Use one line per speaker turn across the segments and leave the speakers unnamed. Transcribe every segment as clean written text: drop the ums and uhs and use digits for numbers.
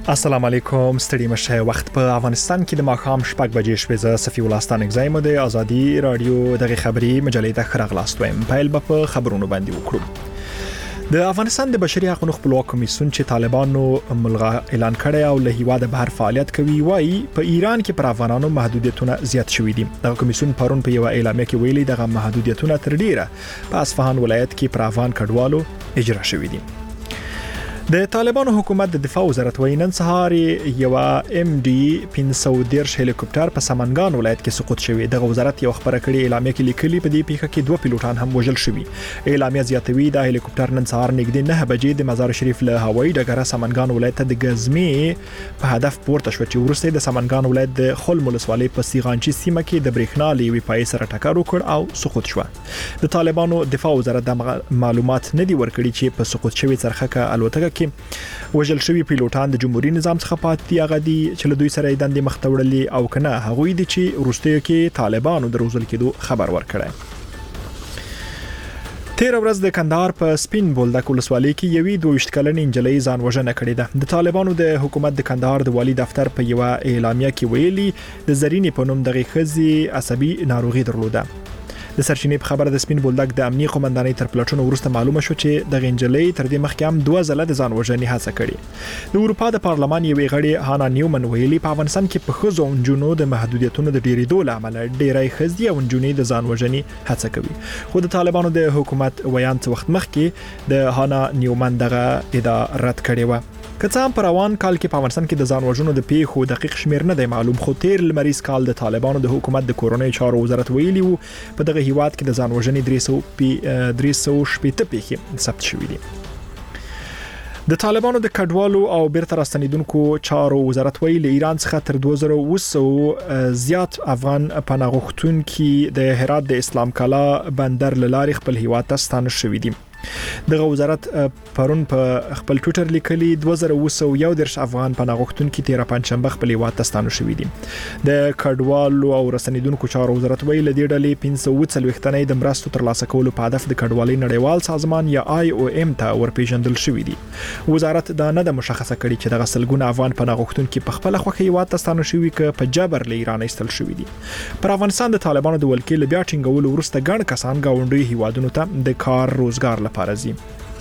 السلام علیکم ستړي مشه وخت په افغانستان کې د ماښام شپږ بجې شوې ز صفي ولستان اگزایم د ازادي رادیو دغه خبري مجلې د خرغلاست ویم پایل په خبرونو باندې وکړو. د افغانستان د بشري حقوقو خپلواک کمیسیون چې طالبانو ملغا اعلان کړی او له هیواده بهر فعالیت کوي وایي په ایران کې پر افغانانو محدودیتونه زیات شوي دي. د کمیسیون پرون په یو اعلامیه کې ویلي دغه محدودیتونه تر ډیره په اصفهان ولایت کې پر افغان کډوالو اجرا شوي دي. د طالبانو حکومت د دفاع وزارت وینن سهار یو ام ډي 510 هلیکوپټر په سمنګان ولایت کې سقوط شوی. د وزارت یو خبره کړي اعلامیه کې لیکلي په دې پیښه کې 2 پیلوټان هم وژل شوي. اعلامیه زیاتوي د هلیکوپټر نن سهار نږدې 9 بجې د مزار شریف له هوایي ډګر سمنګان ولایت ته د غزمې په هدف پورته شو چې ورسته د سمنګان ولایت د خلم ولسوالۍ په سیغانچي سیمه کې د برېښنا لیوي پای سره ټکر وکړ او سقوط شو. د طالبانو دفاع وزارت د معلومات نه دی ورکړي چې په سقوط شوی څرخه الوتکه کې وژل شوی پیلوټان د جمهوریت نظام څخه پاتې هغه دي چې له دوی سره د مخ تړلې او کنه هغه دي چې وروسته کې طالبانو د روزل کېدو خبر ورکړی. 13 ورځ د کندهار په سپین بولدک ولسوالۍ کې یوې 22 کلنې نجلۍ ځان وژنه کړې ده. د طالبانو د حکومت د کندهار د والی دفتر په یو اعلامیه کې ویلي د زرینې په نوم دغه خزي عصبي ناروغي درلوده. د سرچینې په خبره د سپین بولدک د امنیتي قومندانۍ تر پلټونو وروسته معلومه شو چې د غنجلې تر دې مخکې هم 2 ځله د ځان وژنې هڅه کړې. د اروپا د پارلمان یوې غړي هانا نیومن ویلي په افغانستان کې په خزو او جنونو د محدودیتونو د ډیرېدو لامل ډیرای خزي او جنونې د ځان وژنې هڅه کوي. خو د طالبانو د حکومت ویان څه وخت مخکې د هانا نیومن دغه ادعا رد کړې و. که څه هم په روان کال کې په افغانستان کې د ځان وژنو د پیښو دقیق شمیر نه دی معلوم، خو تیر لمریز کال د طالبانو د حکومت د کورونی چارو وزارت ویلي وو په دغه هیواد کې د ځان وژنې 300 پیښې ثبت شوې دي. د طالبانو د کډوالو او بیرته راستنیدونکو چارو وزارت ویلي ایران څخه تر 2200 زیات افغان پناه غوښتونکي د هرات د اسلام کلا بندر لارې خپل هیواد ته ستانه شوي دي. دغه وزارت پرون په خپل ټوئیټر لیکلي 2211 افغان پناه غوښتونکي 13 پنځشنبه خپل هیواد ته ستانه شوي دي. د کډوالو او رسنیدونکو چارو وزارت ویلي د ډلې 540 تنې د مرستو ترلاسه کولو په هدف د کډوالۍ نړیوال سازمان یا IOM ته ورپېژندل شوي دي. وزارت دا نه د مشخصه کړي چې د غسلګون افغان پناه غوښتونکي په خپل خوخه هیواد ته ستانه شوي ک په جبر له ایران ایستل شوي دي. پر افغانستان د طالبانو د ولکې له بیا ټینګولو وروسته ګڼ کسان گاونډي هیوادونو ته د کار روزګار لپاره ځي.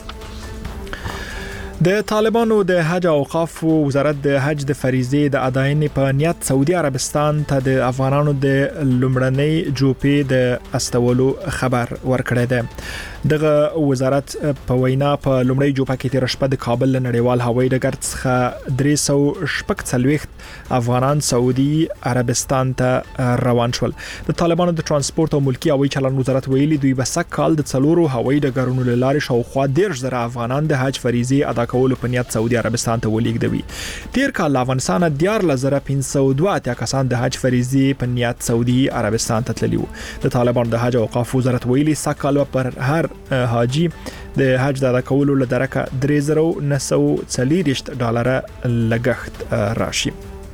د طالبانو د حج او اوقاف وزارت د حج د فریضې د اداینې په نیت سعودي عربستان ته د افغانانو د لومړنۍ جوپې د استولو خبر ورکړی دی. دغه وزارت په وینا په لومړۍ جوپه کې تیر شپه د کابل نړیوال هوایي ډګر څخه 340 افغانان سعودي عربستان ته روان شول. د طالبانو د ترانسپورت او ملکی هوایي چلند وزارت ویلي دوی به سکهال د 4 هوایي ډګرونو له لارې شاوخوا 10,000 افغانان د حج فریضې ادا کولو په نیت سعودي عربستان ته ولېږدوي. تیر کال افغانستان 14582 کسان د حج فریضې په نیت سعودي عربستان ته تللي وو. د طالبانو د حج او اوقاف وزارت ویلي سکهال پر هر حاجی د حج د ادا کولو له درکه $3940 لګښت راشي.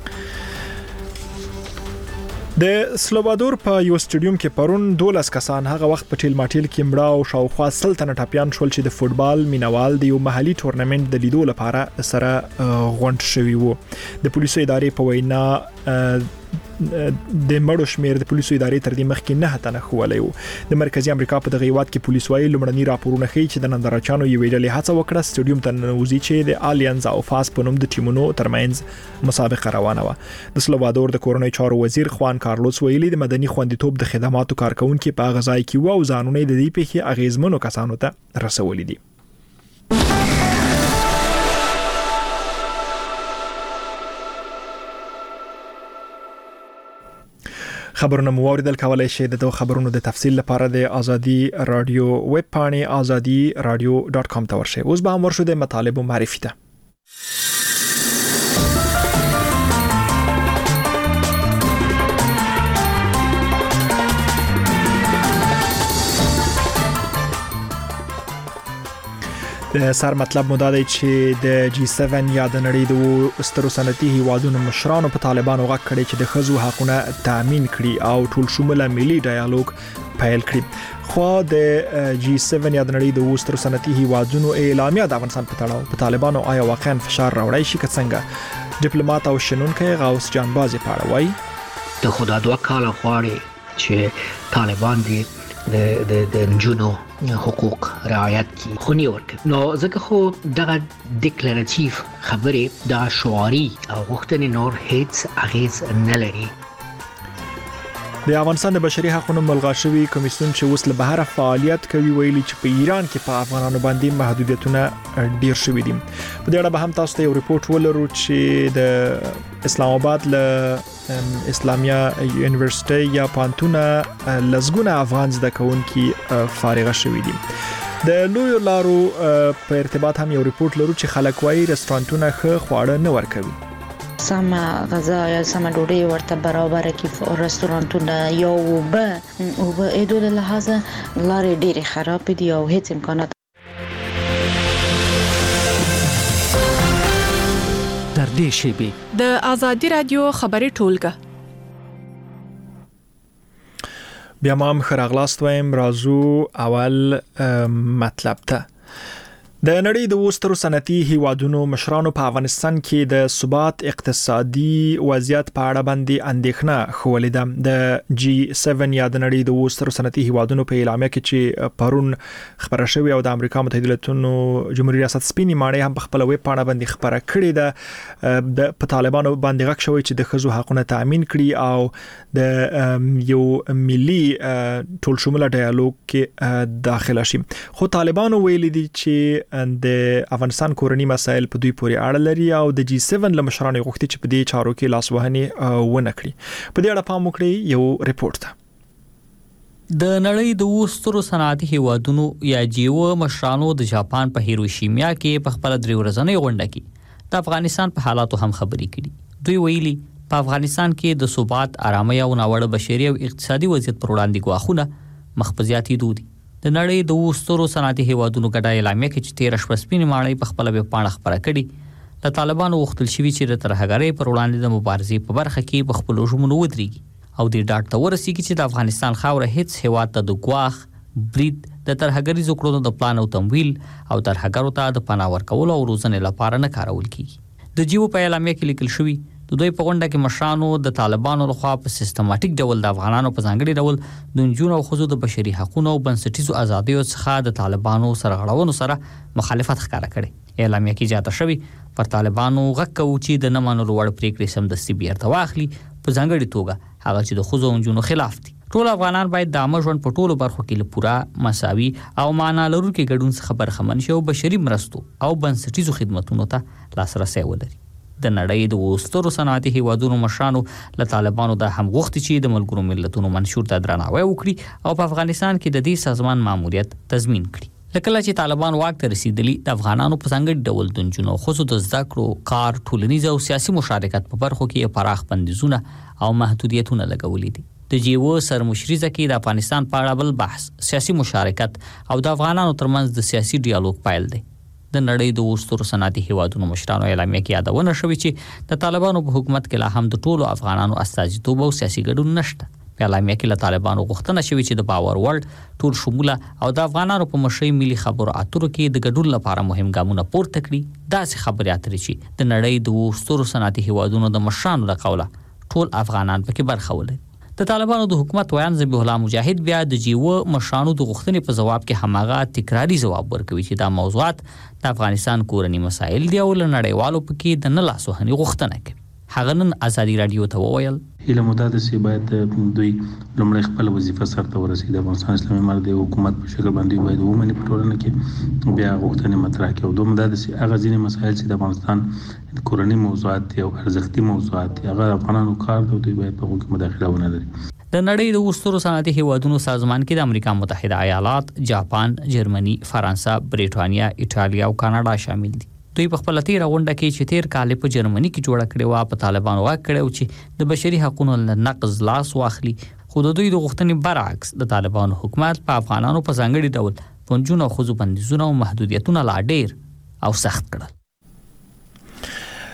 د سلوادور په یو سټیډیوم کې پرون 12 کسان هغه وخت په ټیل ماټیل کې مړه او شاوخوا 100 تنه ټاپیان شول چې د فوتبال مینوال د یو محلي ټورنمنت د لیدو لپاره سره غونډ شوي وو. د پولیسو ادارې په وینا د مړو شمیر د پولیسو ادارې تر دې مخکې 9 تنه خولی وو. د مرکزی امریکا په دغه هیواد کې پولیس وايي لومړني راپورونه ښیي چې د نندارچیانو یوې ډلې هڅه وکړه سټیډیوم ته ننوځي چې د آلینز او فاس په نوم د ټیمونو ترمنځ مسابقه روانه وه. د سلوادور د کورنۍ چارو وزیر خوان کارلوس ویلي د مدني خوندیتوب د خدماتو کارکونکو په غذای کې وو او ځانونه د دې پیښې اغیزمنو کسانو ته رسولي دي. خبرونه مو اوریدل، کولای شئ د خبرونو د تفصیل لپاره د ازادي رادیو ویب پاڼې azadi.radio.com ته ورشئ. اوس به هم ورشو د مطالب معرفي ته. د سر مطلب مو دا دی چې د G7 یا د نړۍ د سترو صنعتي هیوادونو مشرانو په طالبانو غږ کړی چې د ښځو حقونه تامین کړي او ټول شموله ملي ډایالوګ پیل کړي. خو د G7 یا د نړۍ د سترو صنعتي هیوادونو اعلامیه د افغانستان په تړاو په طالبانو آیا واقعا فشار راوړی شي که څنګه؟ ډیپلوماټ او شنونکی غوث جان بازي په اړه وایي
د خدا دوه کاله غواړي چې طالبان دي د نجونو حقوق رعایت کی خونی ورکړي. نو ځکه خو دغه ډیکلریټیو خبرې د شعاري او غوښتنې نور هیڅ اغیز نه لري.
د افغانستان د بشري حقوقو ملغا شوی کمیسیون چې اوس له بهر فعالیت کوي ویلي چې په ایران کې په افغانانو باندې محدودیتونه ډیر شوي دي. په دې اړه به هم تاسو ته یو ریپورت ولرو چې د اسلام آباد له اسلامیه یونیورسيټي یا پانتونه لزګونه افغان زده کوونکي فارغه شوي دي. د لوی لارو په ارتباط هم یو ریپورت لرو چې خلک وايي رستورانتونه ښه خواړه نه ورکوي.
سم غذا یا سم ډوډۍ ورته برابر کی رستورانتونه یا وبه ایدول لحاظ لارې ډېرې خراب دي او هیڅ امکانات
در دې شی
د آزادی رادیو خبري ټولګه
بیا ما هم خراغلاست وایم رازو اول مطلب ته. د نړۍ د وسترو صنعتي هیوادونو مشرانو په افغانستان کې د ثبات اقتصادي وضعیت په اړه باندې اندېښنه خولې ده. د G7 یا د نړۍ د وسترو صنعتي هیوادونو په اعلامیه کې چې پرون خبره شوې او د امریکا متحده ایالاتونو جمهوریت ریاست سپینې ماڼۍ هم په خپل ویب پاڼه باندې خبره کړې ده په طالبانو باندې غږ شوی چې د ښځو حقوقونه تضمین کړي او د یو ملي ټول شموله ډایالوګ کې داخله شي. خو طالبانو ویلي دي چې د افغانستان کورنی مسایل په دوی پورې اړه لري او د G7 لمشرانو غوښتي چې په دې چارو کې لاسوهنې ونه کړي. په دې اړه پام وکړئ یو ریپورت ده.
د نړۍ د وسترو صنعتي هیوادونو یا G7 مشرانو د جاپان په هیروشیما کې په خپل درې ورځنۍ غونډه کې د افغانستان په حالاتو هم خبرې کړي. دوی ویلي په افغانستان کې د ثبات، آرامۍ او ناوړه بشري او اقتصادي وضعیت پر وړاندې ګواښونه مخ په زیاتېدو دي. د نړۍ د وسترو صنعتي هیوادونو ګډه اعلامیه کې چې 13 شپه سپینې ماڼۍ په خپل ویب پاڼه خبره کړې د طالبانو غوښتل شوي چې د ترهګرۍ پر وړاندې د مبارزې په برخه کې په خپلو ژمنو ودرېږي او د ډاډ ته ورسېږي چې د افغانستان خاوره هیڅ هیواد ته د ګواښ، برید، د ترهګریزو کړنو د پلان او تمویل او ترهګرو ته د پناه ورکولو او روزنې لپاره نه کارول کیږي. د G7 په اعلامیه کې لیکل شوی د دوی په غونډه کې مشرانو د طالبانو لخوا په سیستماتیک ډول د افغانانو په ځانګړي ډول د نجونو او ښځو د بشري حقوقو او بنسټیزو آزادیو څخه د طالبانو سرغړونو سره مخالفت ښکاره کړي. اعلامیه کې زیاته شوی پر طالبانو غږ کوي چې د نه منلو وړ پریکړې سمدستي بیرته واخلي، په ځانګړي توګه هغه چې د ښځو او نجونو خلاف دي. ټول افغانان باید د عامه ژوند په ټولو برخو کې له پوره مساوي او معنا لرونکي ګډون څخه برخمن شي او بشري مرستو او بنسټیزو خدماتو ته لاسرسی ولري. د نړۍ د وسترو صنعتي هیوادونو مشرانو له طالبانو د هم غوښتي چې د ملګرو ملتونو منشور ته درناوی وکړي او په افغانستان کې د دې سازمان ماموریت تضمین کړي. لکه چې طالبان واک ته رسیدلی د افغانانو په څنګه ډول د نجونو ښځو د زده کړو، کار، ټولنیز او سیاسي مشارکت په برخو کې پراخ بندیزونه او محدودیتونه لګولي دي. د G7 سرمشري ځکه د افغانستان په اړه بل بحث سیاسي مشارکت او د افغانانو ترمنځ د سیاسي ډیالوګ پایل دی. د نړۍ د وسترو صنعتي هیوادونو مشرانو اعلامیه کې یادونه شوې چې د طالبانو په حکومت کې لا هم د ټولو افغانانو استازیتوب او سیاسي ګډون نشته. په اعلامیه کې له طالبانو غوښتنه شوې چې د باور وړ، ټول شموله او د افغانانو په مشرۍ ملي خبرو اترو کې د ګډون لپاره مهم ګامونه پورته کړي. داسې خبرې اترې چې د نړۍ د وسترو صنعتي هیوادونو د مشرانو له قوله ټول افغانان پکې برخه ولري. د طالبانو د حکومت ویان ذبیح الله مجاهد بیا د G7 مشرانو د غوښتنې په جواب کې هماغه تکراری جواب ورکوي چې دا موضوعات د افغانستان کورنی مسایل دی او له نړیوالو پکې د نه لاسوهنې غوښتنه کوي. هغه نن آزادی رادیو ته وویل
هیله مدد سي باید دوی لمړی خپل وظیفه سرته ورسېږي. د افغانستان اسلامي امارت د حکومت په شکل باندې باید ومني په ټولنه کې بیا غوښتنې مطرح کړي او دوی مدد سي هغه ځینې مسایل چې د افغانستان کورنی موضوعات او ارزښتي موضوعات هغه افغانانو کار دی دوی باید په هغه کې مداخله ونه لري.
د نړۍ د وسترو صنعتي هیوادونو سازمان کې د امریکا متحده ایالات، جاپان، جرمني، فرانسه، بریټانیا، ایټالیا او کاناډا شامل دي. دوی په خپل تیر غونډه کې چې تیر کال په جرمني کې جوړه کړې و په طالبانو واک کړو چې د بشري حقوقو نقض لاس واخلي. خو د دوی د غوښتنې برعکس د طالبانو حکومت په افغانانو په ځانګړي ډول پنځونه او خصوصي بندیزونه او محدودیتونه لا ډېر او سخت کړل.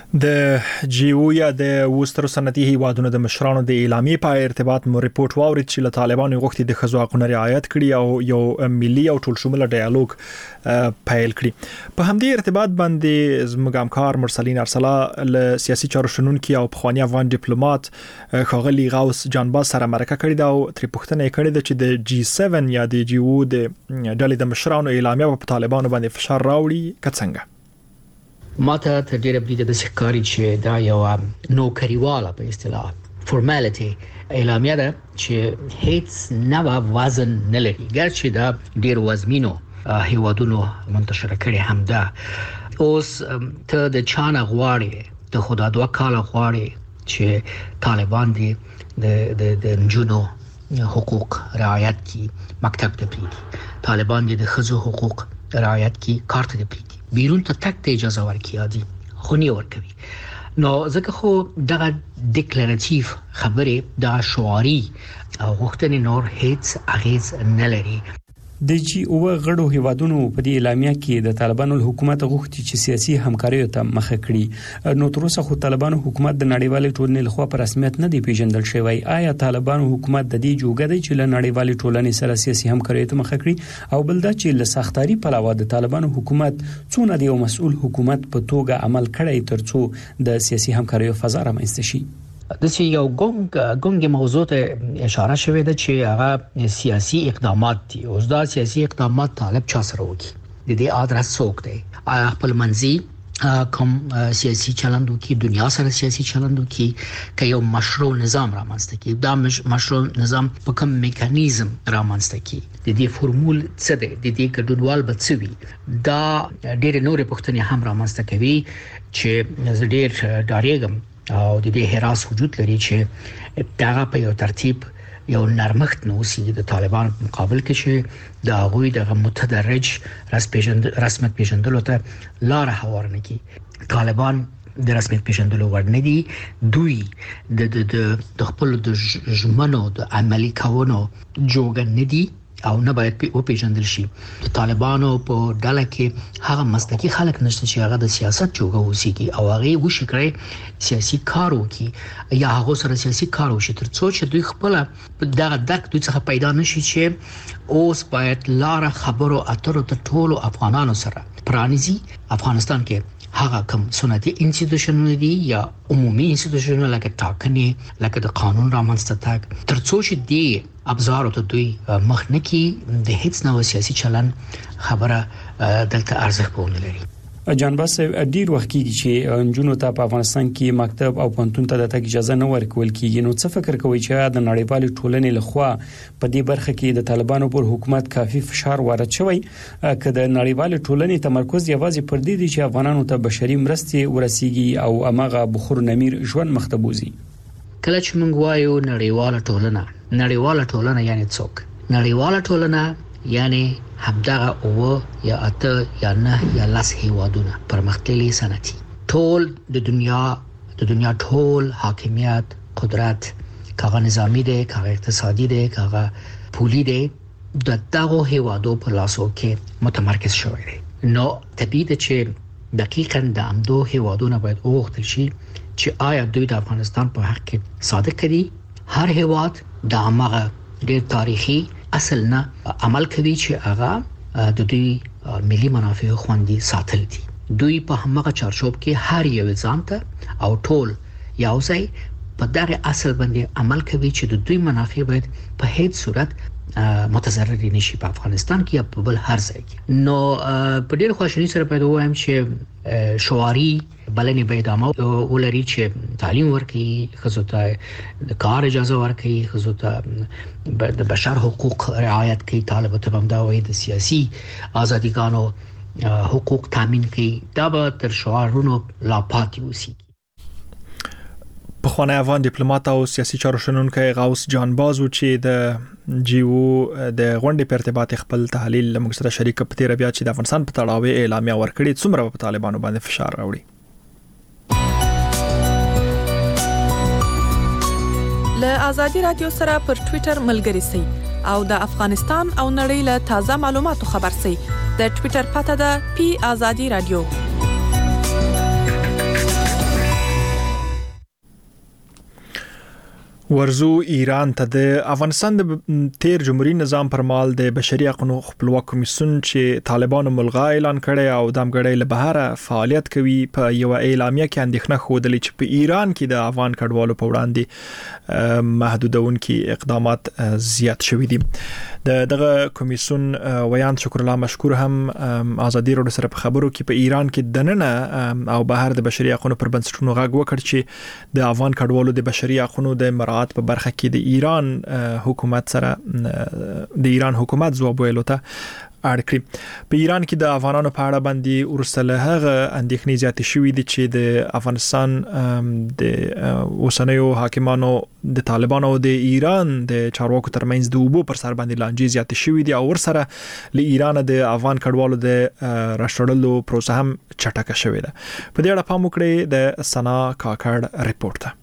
د جیو یا د وستر صنعتي هیوادونو د مشرانو د اعلامیې په ارتباط مو ریپورت واورید چې له طالبانو غوښتي د خزو حقوقو رعایت کړي او یو ملي او ټول شموله ډایالوګ پیل کړي. په همدې ارتباط باندې زموږ همکار مرسلین ارسلا له سیاسي چارو شنونکي او پخوانی افغان ډیپلوماټ ښاغلي غوث جانباز سره مرکه کړې ده او تر پوښتنه کړې ده چې د G7 یا د جیو د ډلې د مشرانو اعلامیه په طالبانو باندې فشار راوړي کڅنګه.
ماته تر ډیره بریده د ښکاری چې دا یو نوکریواله په اصطلاح فورمالټي اعلامیه ده چې هیڅ نوع وزن نه لري، ګرچې دا ډیر وزمینو هیوادونو منتشر کړي هم ده. اوس ته د چانه غواړي د خدا دوا کاله غواړي چې طالبان دي د نجونو حقوق رعایت کی مکتب ته پریږدي، طالبان دي د ښځو حقوق رعایت کی کارت ته پریږدي، بیرون ته تک ته اجازه ورکړي دي خو نه ورکوي. نو ځکه خو دغه ډیکلریټیو خبره د شعاري غوښتنې نور هیڅ اغیز نه لري.
د جی او غړو هیوادونو په دې اعلامیه کې د طالبانو حکومت غوښتي چې سیاسي همکاري ته مخه کړي. نو تر اوسه خو طالبانو حکومت د نړیوالې ټولنې لخوا په رسمیت نه دی پیژندل شوی. آیا طالبانو حکومت د دې جوګه دی چې له نړیوالې ټولنې سره سیاسي همکاري ته مخه کړي او بل دا چې له سختاري په علاوه د طالبانو حکومت څونه دی یو مسؤل حکومت په توګه عمل کړی ترڅو د سیاسي همکاري فضا رامنځته شي؟
د سی یو ګونګ موضوع ته اشاره شوې ده چې هغه سیاسي اقدامات دي. اوس دا سیاسي اقدامات طالب چا سره وکړي د دې ادرس څوک دی؟ آیا خپل منځي کوم سیاسي چلند وکړي، دنیا سره سیاسي چلند وکړي، که یو مشروع نظام رامنځته کړي، دا مشروع نظام په کوم میکانیزم رامنځته کړي، د دې فورمول څه دی، د دې ګډوډوال به څه وي؟ دا ډېر نورې پوښتنې هم رامنځته کوي چې زه ډېر ډاریږم او د دې هراس وجود لري چې دغه په یو ترتیب یو نرمښت نوسي د طالبان په مقابل کې چې د هغوی د متدرج رسمیت پیژندلو ته لار هوار نه کی. طالبان د رسمیت پیژندلو ور نه دي، دوی د خپل د ژمنو د عملی کولو جوګه نه دي او نه باید په پیژندل شي. د طالبانو په ډله کې هغه مسلکي خلک نشته چې هغه د سیاست جوګه وسیږي او هغه وشي کړی سیاسي کار وکړي یا هغه سره سیاسي کار وشي ترڅو چې دوی خپل دغه درک دوی څخه پیدا نشي چې اوس باید لار خبرو اترو ته ټولو افغانانو سره پرانیزي. افغانستان کې هغه کوم سنتي انسټیټیوشنونه دي یا عمومي انسټیټیوشنونه لکه ټاکنې لکه د قانون رامنځته تګ ترڅو چې دی ابزارو ته دوی مخ نه کی د هیڅ نوع سیاسي چلن خبره دلته ارزښت پونه لري.
جانباز ډیر وخت کېږي چې انجونو ته په افغانستان کې مکتب او پوهنتون ته د تګ اجازه نه ورکول کیږي. نو څه فکر کوي چې د نړیوالې ټولنې لخوا په دې برخه کې د طالبانو پر حکومت کافي فشار وارد شوی که د نړیوالې ټولنې تمرکز یوازې پر دې دی چې افغانانو ته بشري مرستې ورسیږي او امغه بخور نمیر ژوند مختبوزي؟
کله چې موږ وایو نړیواله ټولنه یعنی څوک؟ نړیواله ټولنه یعنی همدغه او یا اته یا نه یا لاس هیوادونه پرمختللي صنعتي ټول د دنیا ټول حاکمیت قدرت کاغه نظامی دی کاغه اقتصادي دی کاغه پولی دی د دغه هیوادو په لاسو کې متمرکز شوی دی. نو طبیعي ده چې دقیقاً د امدو هیوادونه باید وغوښتل شي چې آیا دوی د افغانستان په حق کې صادق دي. هر هیواد د هغه ډېر تاریخي اصل نه عمل کوي چې هغه د دوی ملي منافع خوندي ساتل دي. دوی په همغه چارچوب کې هر یو ځان ته او ټول یو ځای په دغه اصل باندې عمل کوي چې د دوی منافع باید په هیڅ صورت متضرر نشي په افغانستان کې یا په بل هر ځای کې. نو په ډېر خوشحالي سره باید وایم چې شعاري بلنې به ادامه ولري چې تعلیم ورکړي، ښځو ته د کار اجازه ورکړي، ښځو ته د بشر حقوق رعایت کوي، طالبانو ته هم دا وایي د سیاسي ازادیګانو حقوق تامین کړي. دا به تر شعارونو لا پاتې وسی.
پخوانی افغان ډیپلوماټ او سیاسي چارو شنونکی غوث جانباز چې د جیو د غونډې په ارتباط خپل تحلیل موږ سره شریک په تیر بیا چې د افغانستان په تړاو اعلامیه ورکړي څومره په طالبانو باندې فشار راوړي.
له آزادي رادیو سره پر ټوئیټر ملګري سئ او د افغانستان او نړۍ له تازه معلوماتو خبر سئ. د ټوئیټر پته ده پی آزادي رادیو.
ورزو ایران ته د افغانستان د تیر جمهوریت نظام پر مال د بشري حقوقو خپلواک کمیسیون چې طالبانو ملغا اعلان کړي او دمګړی له بهره فعالیت کوي په یو اعلامیه کې اندېښنه خوده چې په ایران کې د افغان کډوالو په وړاندې محدودونکي اقدامات زیات شوي دي. دغه کمیسیون ویان شکر الله مشکور هم ازادي راډیو سره په خبرو کې په ایران کې دننه او بهر د بشري حقوقو پر بنسټونو غږ وکړ چې د افغان کډوالو د بشري حقوقو د په برخه کې د ایران حکومت سره د ایران حکومت ځواب ویلو ته اړ کړی. په ایران کې د افغانانو په اړه باندې ورسله هغه اندېښنې زیاتې شوې دي چې د افغانستان د اوسنیو حاکمانو د طالبانو او د ایران د چارواکو ترمنځ د اوبو پر سر باندې لانجې زیاتې شوې دي او ورسره له ایران د افغان کډوالو د راشړلو پروسه هم چټکه شوې ده. په دې اړه پام وکړئ د سنا کاکړ ریپورت ته.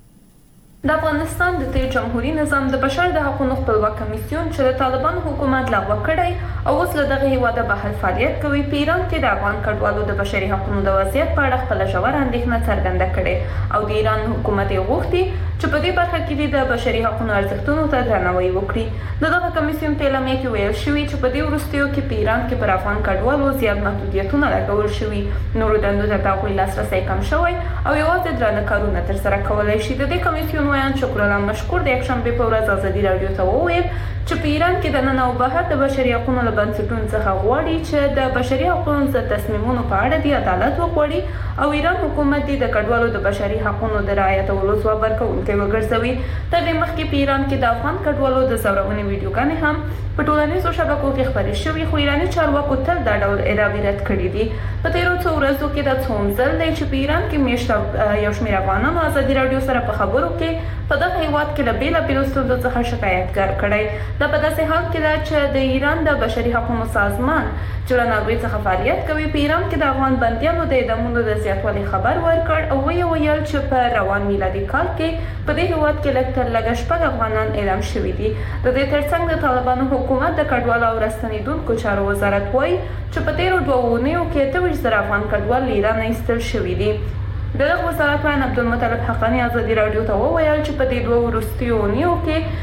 د افغانستان د تیر جمهوریت نظام د بشر د حقوقو خپلواک کمیسیون چې د طالبان حکومت لغوه کړی او اوس له دغه هیواده بهر فعالیت کوي په ایران کې د افغان کډوالو د بشري حقوقو د وضعیت په اړه خپل ژور اندېښنه څرګنده کړې او د ایران حکومت یې غوښتي چې په دې برخه کې د بشري حقوقو ارزښتونو ته درناوی وکړي. دغه کمیسیون په اعلامیه کې ویل شوی چې په دې وروستیو کې په ایران کې پر افغان کډوالو زیات محدودیتونه لګول شوي، نورو دندو ته د هغوی لاسرسی کم شوی او یوازې درانه کارونه ترسره کولی شي. د دې کمیسیون ویان شکر الله مشکور د یکشنبه په ورځ ازادي راډیو ته وویل چې په ایران کې د نن او بهر د بشري حقوقو له بنسټونو څخه غواړي چې د بشري حقوقو د تصمیمونو په اړه د عدالت وغواړي او ایران حکومت د کډوالو د بشري حقوقو د رعایتولو ځواب ورکوونکی وګرځوي. تر دې مخکې په ایران کې د افغان کډوالو د ځورونې ویډیوګانې هم په ټولنیزو شبکو کې خپرې شوې، خو ایراني چارواکو تل دا ډول ادعاوې رد کړې دي. په تیرو څو ورځو کې دا څوم ځل دی چې په ایران کې میاشت یو شمېر افغانانو ازادي راډیو سره په خبرو کې په دغه هیواد کې له بېلابېلو ستونزو څخه شکایت کړی. دا په داسې حال کې ده چې د ایران د بشري حقوقو سازمان چې له ناروې څخه فعالیت کوي په ایران کې د افغان بندیانو د اعدامونو د زیاتوالي خبر ورکړ او ویل چې په روان میلادي کال کې په دې هیواد کې لږ تر لږه 6 افغانان اعدام شوي دي. د دې ترڅنګ د طالبانو حکومت د کډوالو او راستنېدونکو چارو وزارت وایي چې په تیرو 2 اونیو کې 28,000 افغان کډوال له ایران ایستل شوي دي. دغه وزارت وایي عبدالمطلب حقانی ازادي راډیو ته وویل چې په دې 2 وروستیو اونیو کې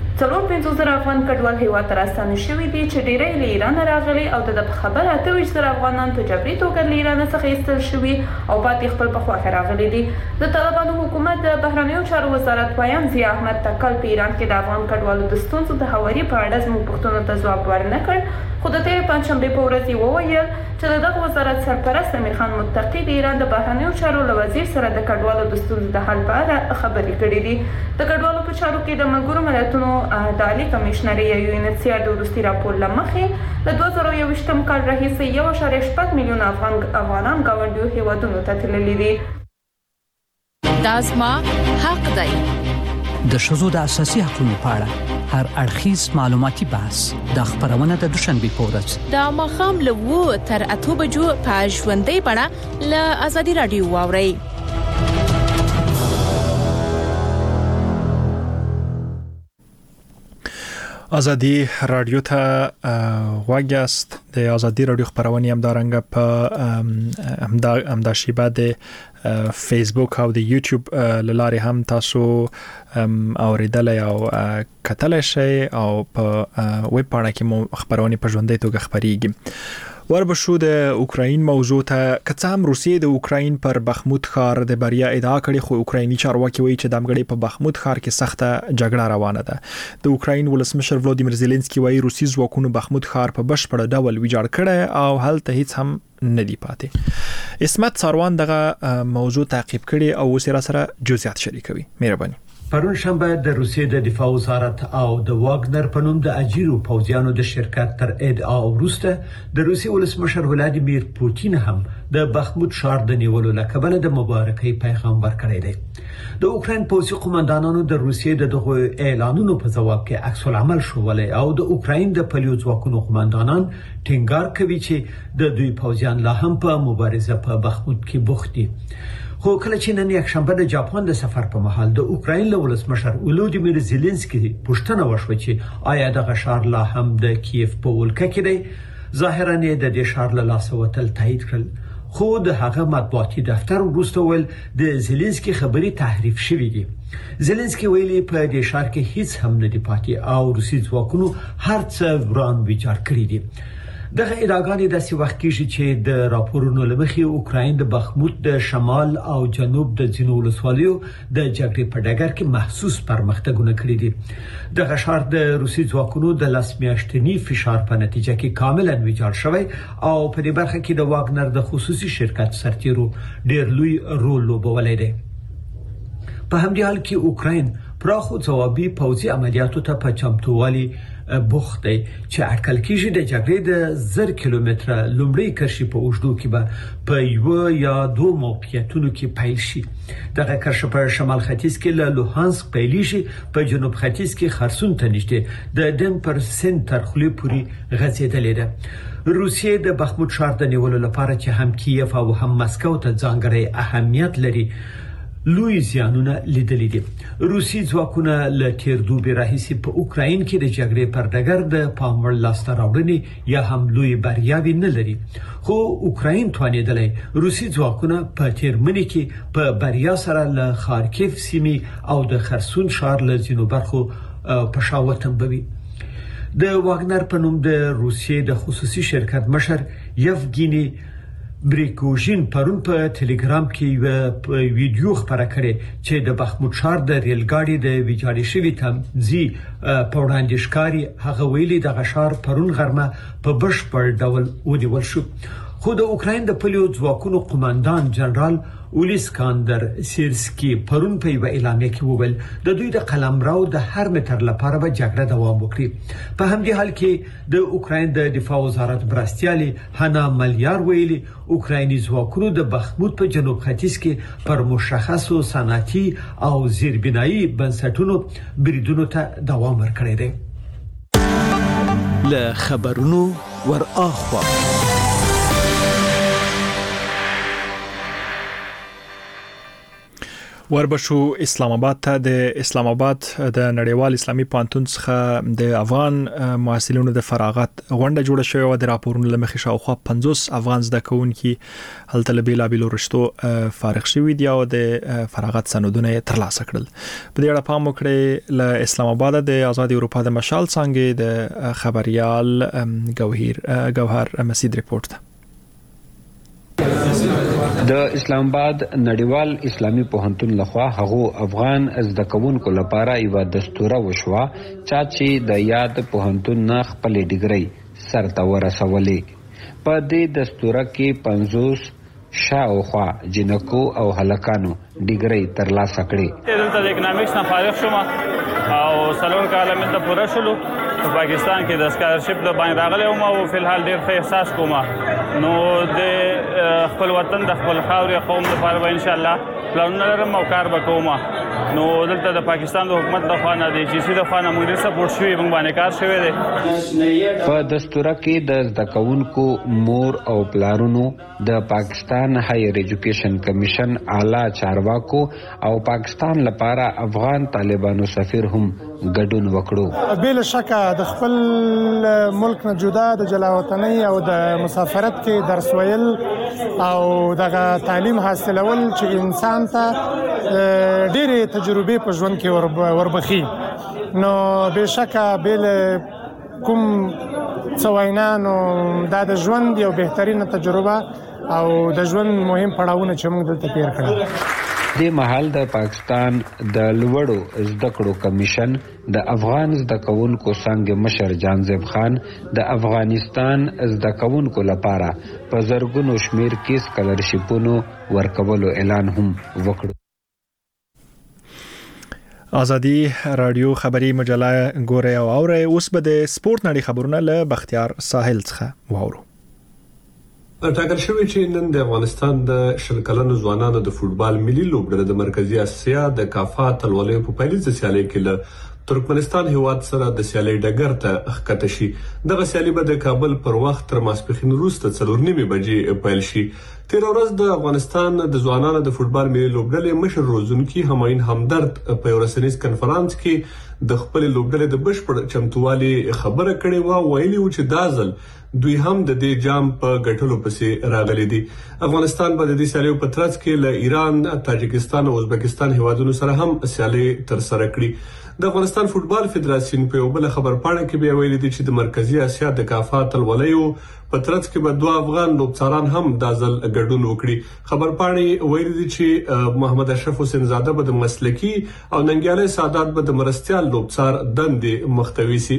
50,000 افغان کډوال هیواد ته راستانه شوي دي چې ډیری له ایران راغلي او د خبره 28,000 افغانان په جبري توګه له ایران څخه ایستل شوي او پاتې خپل په خواخ راغلي دي. د طالبانو حکومت د بهرنیو چارو وزارت وایي ضیاء احمد تکل په ایران کې د افغان کډوالو د ستونزو د هواري په اړه زموږ پوښتنو ته ځواب ورنکړ، خو د تېرې پنجشنبې په ورځ یې وویل چې دغه وزارت سرپرست امیر خان متقي د ایران د بهرنیو چارو له وزیر سره د کډوالو د ستونزو د حل په اړه خبرې کړې دي. د کډوالو په چارو کې د ملګرو ملتونو د عالی کمیشنري UNHCR د وروستي راپور له مخې له 2021 کال راهیسې 1.8 میلیون افغانان ګاونډیو هیوادونو ته تللي دي.
دا زما حق دی.
د ښځو د اساسي حقوقو په اړه هر اړخیز معلوماتي بحث د خبرونه د دوشنبه په ورځ
د ماښام له 2 تر 8 بجو په ژوندۍ بڼه له ازادي راډیو واورئ.
ازادي راډیو ته واګست د ازادي راډیو خبرونه هم دارنګ په همدا شیبه د فیسبوک او د یوټیوب لاره هم تاسو اوریدلای او کتلای شئ او په ویب پاڼه کې مو خبرونه په ژوندۍ توګه خبريږي. وربشو د اوکراین موضوع ته کڅام روسیې د اوکراین پر بخمود ښار د بریا ادعا کړې، خو اوکرایني چارواکي وایي چې د امګړې په بخمود ښار کې سخته جګړه روانه ده. د اوکراین ولسمشر ولادیمیر زيلنسکي وایي روسي ځواکونو بخمود ښار په بشپړ ډول ویجاړ کړی او هلته هیڅ هم ندی پاتې. اسمت ساروان دغه موضوع تعقیب کړي او سره سره جزئیات شریکوي. مهرباني.
پرون شنبه د روسیې د دفاع وزارت او د واګنر په نوم د اجیرو پوځیانو د شرکت تر ادعا وروسته د روسیې ولسمشر ولادیمیر پوتین هم د بخمود ښار د نیولو لپاره د مبارکۍ پیغام ورکړی دی. د اوکراین پوځي قومندانانو د روسیې دغه اعلانونو په ځواب کې عکس العمل شولې او د اوکراین د پلیو ځواکونو قومندانان ټینګار کوي چې د دوی پوځیان لا هم په مبارزه په بخمود کې بوخت دي. خو کله چې نن یک شنبه د جاپان د سفر په مهال د اوکراین له ولسمشر ولادیمیر زيلنسکي پوښتنه وشوه چې آیا دغه ښار لا هم د کیف په ولکه کې دی، ظاهرا د دې ښار له لاسه وتل تایید کړل، خو د هغه مطبوعاتي دفتر وروسته ویل د زيلنسکي خبري تحریف شوې دي. زيلنسکي ویلي په دې شهر کې هیڅ هم نه دی پاتې او روسي ځواکونو هر څه وران ویجاړ کړی دي. دغه ادعاګانې داسې وخت کېږي چې د راپورونو لمخې اوکراین د بخموت د شمال او جنوب د ځینو ولسوالیو د جګړې په ډګر کې محسوس پرمختګونه کړي دي. دغه ښار د روسي ځواکونو د لاس میاشتني فشار په نتیجه کې کاملا ویجاړ شوی او په دې برخه کې د واګنر د خصوصي شرکت سرتیرو ډېر لوی رول لوبولی دی. په همدې حال کې اوکراین پراخو ځوابي پوځي عملیاتو ته په چمتووالي بوخت دی چې اټکل کېږي د جګړې د 1000 کیلومتره لومړی کرښې په اوږدو کې به په یو یا دوه موقعیتونو کې پیل شي. دغه کرښه په شمال ختیځ کې له لوهانسک پیلېږي، په جنوب ختیځ کې خرسون ته نږدې د ډنپر سنت تر خولې پورې غځېدلې ده. روسیې د بخموت ښار د نیولو لپاره چې هم کیف او هم مسکو ته ځانګړی اهمیت لري لوی زیانونه لیدلې دي. روسي ځواکونه له تیر دوبي راهیسې په اوکراین کې د جګړې پر ډګر د پام وړ لاسته راوړنې یا هم لوی بریاوې نه لري، خو اوکراین توانېدلی روسي ځواکونه په تیر منې کې په بریا سره له خارکیف سیمې او د خرسون ښار له ځینو برخو په شا وتمبوي. د واګنر په نوم د روسیې د خصوصي شرکت مشر یفګینی بریکوژین پرون په ټلګرام کې ویډیو خبره کړې چې د بخموت ښار د ریل ګاډي د ویجاړې شوی تمځي په وړاندې ښکاری. هغه ویلي د غشار پرون غرمه په بشپړ ډول ونیول شو. خو د اوکراین د پولیو ځواکونو قوماندان جنرال اولیسکاندر سیرسکی پرون په یو اعلامیه کې وویل د دوی د قلمرو د هر متر لپاره به جګړه دوام وکړي. په همدې حال کې د اوکراین د دفاع وزارت مرستیالي هانا مالیار ویلي اوکرایني ځواکونو د بخموت په جنوب ختیځ کې پر مشخصو صنعتي او زیربنایي بنسټونو بریدونو ته دوام ورکړی دی.
له خبرونو ور اخوا
وربشو اسلام آباد ته د اسلام آباد د نړیوال اسلامي پوهنتون څخه د افغان محصلینو د فراغت غونډه جوړه شوې و. د راپورونو لمخې شاوخوا 50 افغان زده کوونکي هلته له بیلابیلو رشتو فارغ شوي دي او د فراغت سندونه ترلاسه کړل. په دې اړه پام وکړئ. له اسلام آباد د آزاد اروپا د مشال څنګه د خبريال گوهر مسید ریپورت.
د اسلام آباد نړیوال اسلامي پوهنتون لخوا هغو افغان زده کوونکو لپاره یو دستوره وشوه چې د یاد پوهنتون نه خپل ډیګري سرته ورسولې. په دې دستوره کې 50 شاوخوا جنکو او هلکانو ډیګري ترلاسه کړې.
دلته د اکونومکس نه فارغ شوم او سلور کاله مې ته پوره شلو. په پاکستان کې د سکالرشپ د باندې راغلی وم او په الحال ډیر ښه احساس کوم. نو د خپل وطن د خپل خاورې قوم لپاره به ان شاء الله پلانونه لرم او کار وکوم. نو دلته د پاکستان د حکومت د خوا نه د جی سی د خوا نه موږ سپورټ شوی موږ باندې کار شوی دی.
په دستوره کې د زده کوونکو مور او پلارونو د پاکستان هایر ایجوکیشن کمیشن اعلی چارواکو او پاکستان لپاره افغان طالبانو سفیر هم ګډون وکړو.
بلا شک د خپل ملک نه جدا د جلاوطنۍ او د مسافرت کې درس ویل او دغه تعلیم حاصلول چې انسان ته ډېرې تجربې په ژوند کې وربخي. نو بشکه بل کوم څوینا نو د ژوند یو بهترینه تجربه او د ژوند مهم پړاوونه چې موږ دلته تیر کړل.
د محل د پاکستان د لوړو زده کړو کمیشن د افغان زده کوونکو څنګه مشر جانزیب خان د افغانستان زده کوونکو لپاره په زرګونو شمیر کې سکالرشپونو ورکولو اعلان هم وکړ.
ازادي رادیو خبری مجله ګوري او اوري. اوس به د سپورت نړۍ خبرونه له بختیار ساحل څخه واورو.
ټاکل شوی چې نن د افغانستان د شل کلنو ځوانانو د فوتبال ملي لوبډله د مرکزی اسیا د کافا تلوالې په پیلیز سیالي کې له ترکمنستان هیواد سره د سیالي ډګر ته ښکته شي. دغه سیالي به د کابل پر وخت تر ماسپښین وروسته 4:30 بجې پیل شي. تیر ورځ د افغانستان د ځوانانو د فوټبال ملي لوبډلې مشر روزونکي همایون همدرد په یو رسنیز کنفرانس کې د خپل لوبډلې د بشپړ چمتووالي خبره کړې و. ویلي و چې دا ځل دوی هم د دې جام په ګټلو پسې راغلي دي. افغانستان به د دې سیالیو په ترڅ کې له ایران، تاجکستان او ازبکستان هیوادونو سره هم سیالي تر سره کړي. د افغانستان فوټبال فدراسیون په یو بل خبرپاڼه کې بیا ویلي دي چې د مرکزی اسیا د کافا تلولیو په ترڅ کې به 2 افغان لوبڅاران هم د ځل ګډون وکړي. خبرپاڼه ویلي دي چې محمد اشرف حسین زاده به د مسلکی او ننګیاله سادات به د مرستيال لوبڅار دندې مختوي سي.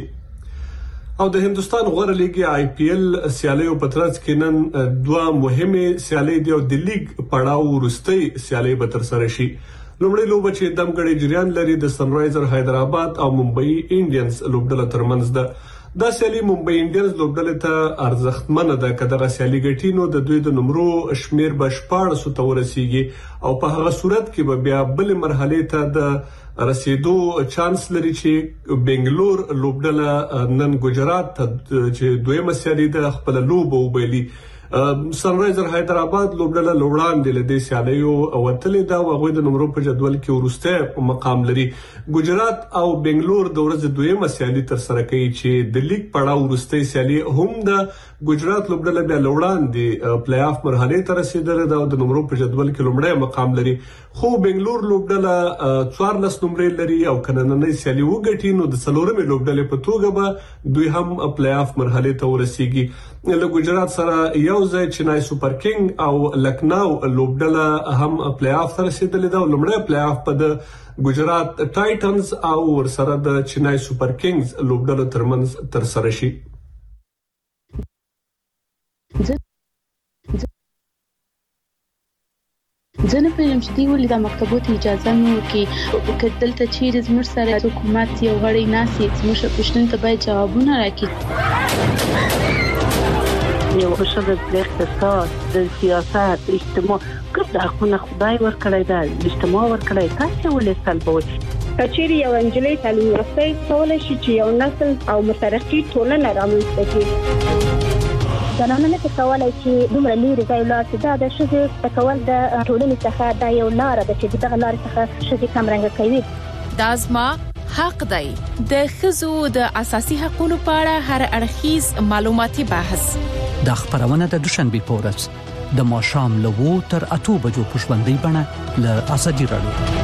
او د هندستان غوړه لیګي IPL سیالیو په ترڅ کې نن 2 مهمه سیالۍ دی او د لیګ پړاو وروستي سیالۍ به تر سره شي. لومړی لوبه چې دمګړی جریان لري د سنرایزر حیدرآباد او ممبئی انډینز لوبډله ترمنځ ده. دا سیالي ممبئی انډینز لوبډله ته ارزښتمنه ده. کله سیالي ګټي نو د دوی د نمبرو شمیر به 14 ته ورسیږي او په هغه صورت کې به بیا بل مرحله ته د رسیدو چانس لري چې بنگلور لوبډله نن ګجرات ته چې دویمه سیالي د خپل لوبو وبېلي. سنرایزر حیدرآباد لوبډله لوړاندې لدې سیالیو وتلې دا وغوي د نمبر په جدول کې ورسته مقام لري. ګجرات او بنگلور د ورځ دویمه سیالي تر سره کوي چې د لیګ پړاو ورسته سیالي هم د ګجرات لوبډله بیا لوړاندې پلی آف مرحله ته رسیدلې ده او د نمبر په جدول کې لومړی مقام لري. خو بنگلور لوبډله 14 نمبر لري او کنننۍ سیالي وګټي نو د څلورمې لوبډلې په توګه به دوی هم پلی آف مرحله ته ورسیږي. له ګجرات سره یو ځای چنای سوپر کینګ او لکناو لوبډله هم پلی آف ته رسیدلې ده او لومړی پلی آف په د ګجرات ټایټنز او ورسره د چنای سوپر کینګز لوبډله ترمنځ تر سره شي.
ځنه پېلم چې دی ولې د مکتبونو اجازه نه ورکړي که دلته چیرې زموږ سره حکومت یو غړی ناسي زموږ پوښتنې ته باید جوابونه راکړي.
یو شبه د اقتصاد، د سیاست، اجتماع ګرد حقونه خدای ورکړی ده، اجتماع ورکړی. تاسو ولې سلبوي؟
کچېری یو انجلۍ تعلیم یافته کولای شي چې یو نسل او مترقي ټولنه رامنځته کړي.
زنانه نه کولای چې دومره لري ځای لاړ شي. دا د ښځې تکول د ټولنې څخه دا یو لار ده چې دغه لار څخه ښځې کمرنګ کوي.
دا زما حق دی. د ښځو د اساسي حقوقو په اړه هر اړخیز معلوماتي بحث
د خبرونه د دوشنبه په ورځ د ماښام له 2 تر 8 بجو په ژوندۍ بڼه له ازادي راډیو.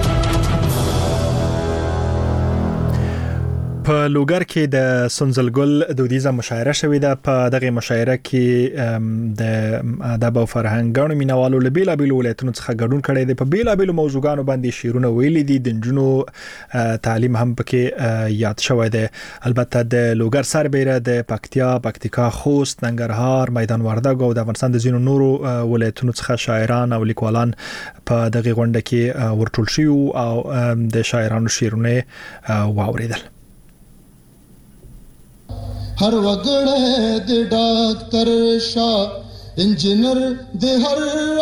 په لوګر کې د سنزلګل دودیزه مشاعره شوې ده. په دغه مشاعره کې د ادب او فرهنګونو مینوالو له بیلابیلو ولایتونو څخه ګډون کړي دي. په بیلابیلو موضوعاتو باندې شیرونه ویلي دي. د نجونو تعلیم هم پکې یاد شوی دی. البته د لوګر سربېره د پکتیکا، خوست، ننګرهار، میدان وردګ او د افغانستان د ځینو نورو ولایتونو څخه شاعران او لیکوالان په دغه غونډه کې ورټول شوي او د شاعرانو شیرونه واوریدل.
हर वगड़े दे डॉक्टर शाह इंजीनियर दे हर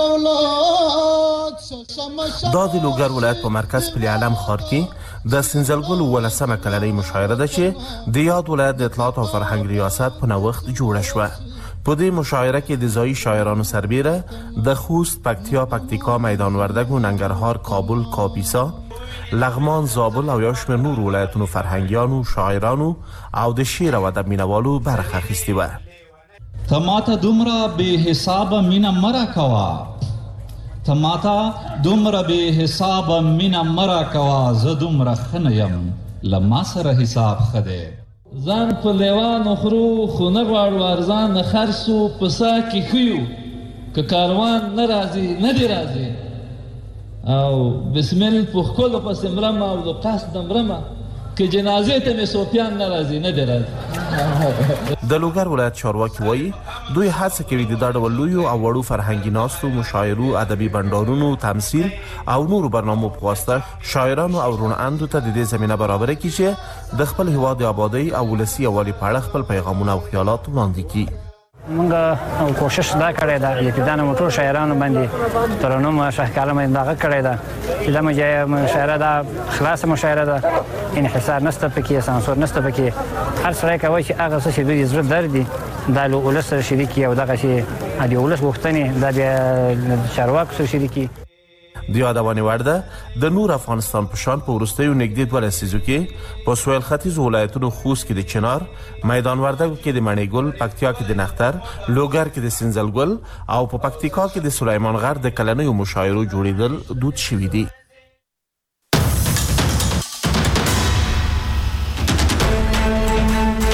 اولاد
دا د لوګر ولایت په مرکز پل علم ښار کې د سنزلګل ولسمه کلنۍ مشاعره ده چې د یاد ولایت د اطلاعات او فرهنګ ریاست په نوښت جوړه شوه. په دې مشاعره کې د ځایي شاعرانو سربېره د خوست، پکتیکا، میدان وردګ او ننګرهار، کابل، کاپیسا، لغمان، زابل او یو شمېر نور ولایتونو فرهنګیانو، شاعرانو او د شعر او ادب مینوالو برخه اخیستې وه.
ته ماته دومره بې حسابه مینه مه راکوه، ته ماته دومره بې حسابه مینه مه راکوه، زه دومره ښه نه یم، له ما سره حساب ښه دی. ځان په لیوانو خورو خو نه غواړو ارزان نه خرڅو په سا کې ښیو که کاروان نه راځي نه دی راځي او بسمل په ښکلو پسې مرمه او د قصد مرمه که جنازې ته مې صوفیان نه راځي نه دی راځي.
د لوګر ولایت چارواکي وایي دوی هڅه کوي د دا ډول لویو او وړو فرهنګي ناستو، مشاعرو، ادبي بنډارونو، تمثیل او نورو برنامو په واسطه شاعرانو او روڼاندو ته د دې زمینه برابره کړي چې د خپل هیواد آبادی او ولسي یووالي په اړه خپل پیغامونه او خیالات وړاندې کړي.
موږ کوشش دا کړی دا یتیدان موټر شاعرانو باندې ترنم شاهکاله مې دا کړی دا چې دا مشاعره دا خلاص مشاعره ده انحصار نشته پکې سانسور نشته پکې هر څه کوي چې هغه څه چې دوی زړه درد دي دا له ولس سره شریکي او دغه شی د ولس غوښتنې دا بیا چارواکو سره شریکي
د یادونې وړ ده د نور افغانستان په شان په وروستیو نږدې 2 لسیزو کې په سویل ختیځ ولایتونو خوست کې د چنار، میدان وردګو کې د مڼې ګل، پکتیا کې د نختر، لوګر کې د سنځل ګل او په پکتیکا کې د سلیمان غر د کلنیو مشاعرو جوړیدل دود شوي دي.